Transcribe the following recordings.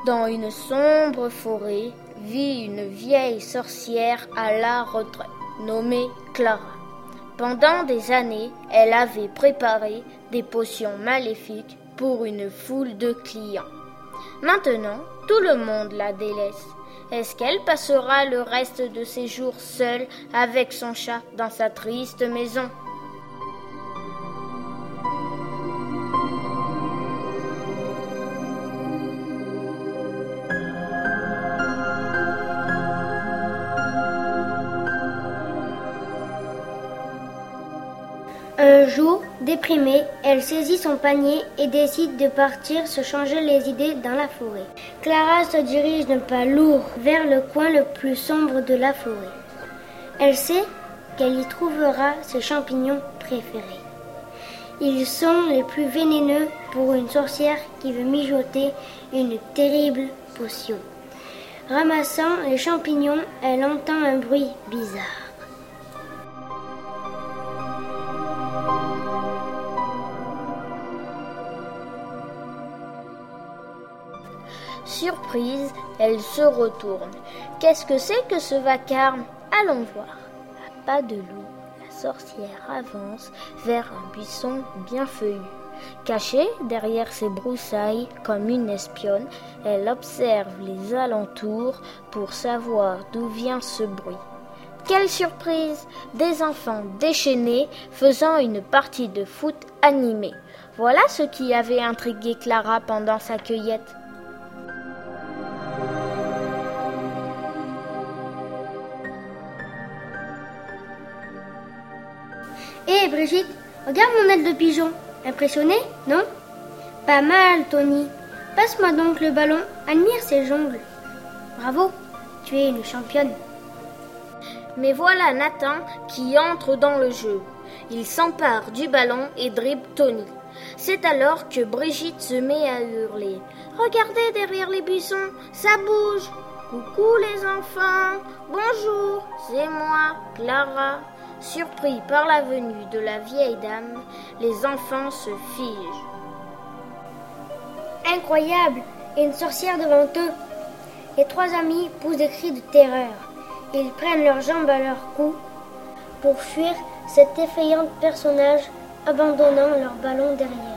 Dans une sombre forêt vit une vieille sorcière à la retraite, nommée Clara. Pendant des années, elle avait préparé des potions maléfiques pour une foule de clients. Maintenant, tout le monde la délaisse. Est-ce qu'elle passera le reste de ses jours seule avec son chat dans sa triste maison ? Un jour, déprimée, elle saisit son panier et décide de partir se changer les idées dans la forêt. Clara se dirige d'un pas lourd vers le coin le plus sombre de la forêt. Elle sait qu'elle y trouvera ses champignons préférés. Ils sont les plus vénéneux pour une sorcière qui veut mijoter une terrible potion. Ramassant les champignons, elle entend un bruit bizarre. Surprise, elle se retourne. Qu'est-ce que c'est que ce vacarme ? Allons voir. À pas de loup, la sorcière avance vers un buisson bien feuillu. Cachée derrière ses broussailles comme une espionne, elle observe les alentours pour savoir d'où vient ce bruit. Quelle surprise! Des enfants déchaînés faisant une partie de foot animée. Voilà ce qui avait intrigué Clara pendant sa cueillette. Hé Brigitte, regarde mon aile de pigeon. Impressionnée, non? Pas mal, Tony. Passe-moi donc le ballon, admire ses jongles. Bravo, tu es une championne. Mais voilà Nathan qui entre dans le jeu. Il s'empare du ballon et dribble Tony. C'est alors que Brigitte se met à hurler. « Regardez derrière les buissons, ça bouge !»« Coucou les enfants, bonjour, c'est moi, Clara. » Surpris par la venue de la vieille dame, les enfants se figent. Incroyable, et une sorcière devant eux. Les trois amis poussent des cris de terreur. Ils prennent leurs jambes à leur cou pour fuir cet effrayant personnage, abandonnant leur ballon derrière.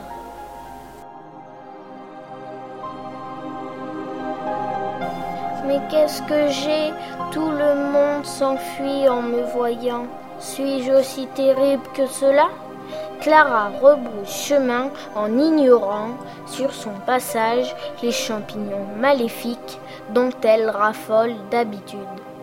Mais qu'est-ce que j'ai ? Tout le monde s'enfuit en me voyant. Suis-je aussi terrible que cela ? Clara rebrousse chemin en ignorant sur son passage les champignons maléfiques dont elle raffole d'habitude.